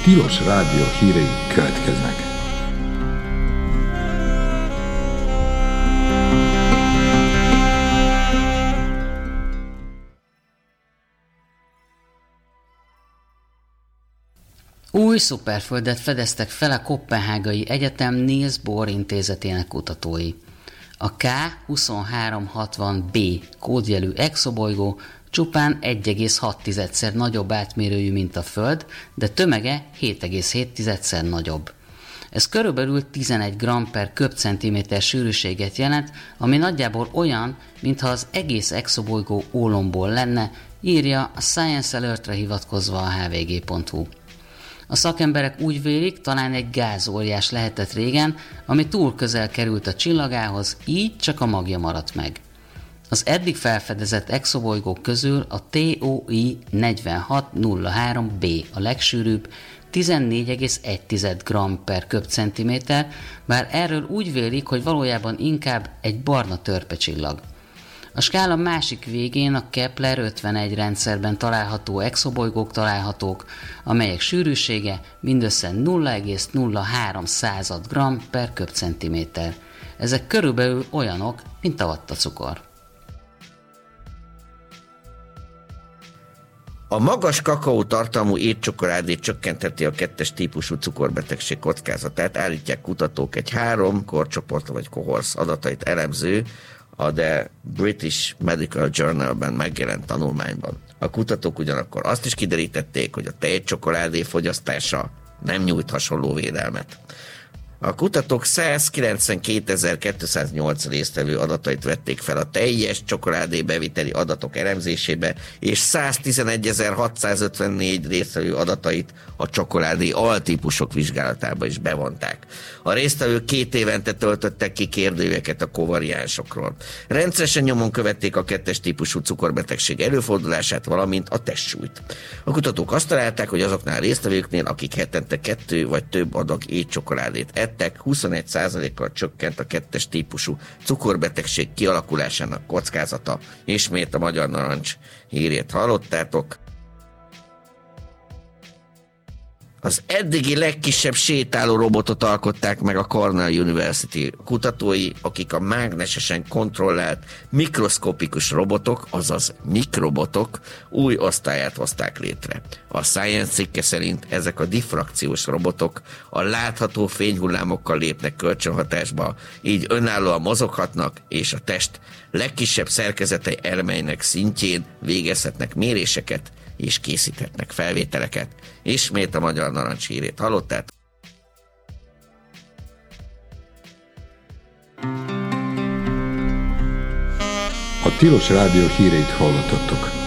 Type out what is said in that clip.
Tilos Rádió hírei következnek. Új szuperföldet fedeztek fel a Koppenhágai Egyetem Niels Bohr intézetének kutatói. A K2360b kódjelű exobolygó csupán 1,6-szer nagyobb átmérőjű, mint a Föld, de tömege 7,7-szer nagyobb. Ez körülbelül 11 g per köbcentiméter sűrűséget jelent, ami nagyjából olyan, mintha az egész exobolygó ólomból lenne, írja a Science Alert-re hivatkozva a hvg.hu. A szakemberek úgy vélik, talán egy gázóriás lehetett régen, ami túl közel került a csillagához, így csak a magja maradt meg. Az eddig felfedezett exobolygók közül a TOI 4603b a legsűrűbb, 14,1 g per köbcentiméter, bár erről úgy vélik, hogy valójában inkább egy barna törpecsillag. A skála másik végén a Kepler 51 rendszerben található exobolygók találhatók, amelyek sűrűsége mindössze 0,03 g per köbcentiméter. Ezek körülbelül olyanok, mint a vattacukor. A magas kakaótartalmú étcsokoládé csökkentheti a 2-es típusú cukorbetegség kockázatát, állítják kutatók egy 3 korcsoport vagy kohorsz adatait elemző, a The British Medical Journal-ben megjelent tanulmányban. A kutatók ugyanakkor azt is kiderítették, hogy a tejcsokoládé fogyasztása nem nyújt hasonló védelmet. A kutatók 192.208 résztvevő adatait vették fel a teljes csokoládé beviteli adatok elemzésébe, és 111.654 résztvevő adatait a csokoládé altípusok vizsgálatába is bevonták. A résztvevők 2 évente töltöttek ki kérdőíveket a kovariánsokról. Rendszeresen nyomon követték a 2-es típusú cukorbetegség előfordulását, valamint a testsúlyt. A kutatók azt találták, hogy azoknál a résztvevőknél, akik hetente 2 vagy több adag étcsokoládét ettek, 21%-kal csökkent a 2-es típusú cukorbetegség kialakulásának kockázata. Ismét a Magyar Narancs hírét hallottátok. Az eddigi legkisebb sétáló robotot alkották meg a Cornell University kutatói, akik a mágnesesen kontrollált mikroszkopikus robotok, azaz mikrobotok új osztályát hozták létre. A Science cikke szerint ezek a diffrakciós robotok a látható fényhullámokkal lépnek kölcsönhatásba, így önállóan mozoghatnak, és a test legkisebb szerkezetei elemeinek szintjén végezhetnek méréseket, és készíthetnek felvételeket. Ismét a Magyar Narancs hírét hallották. A Tilos Rádió híreit hallottatok.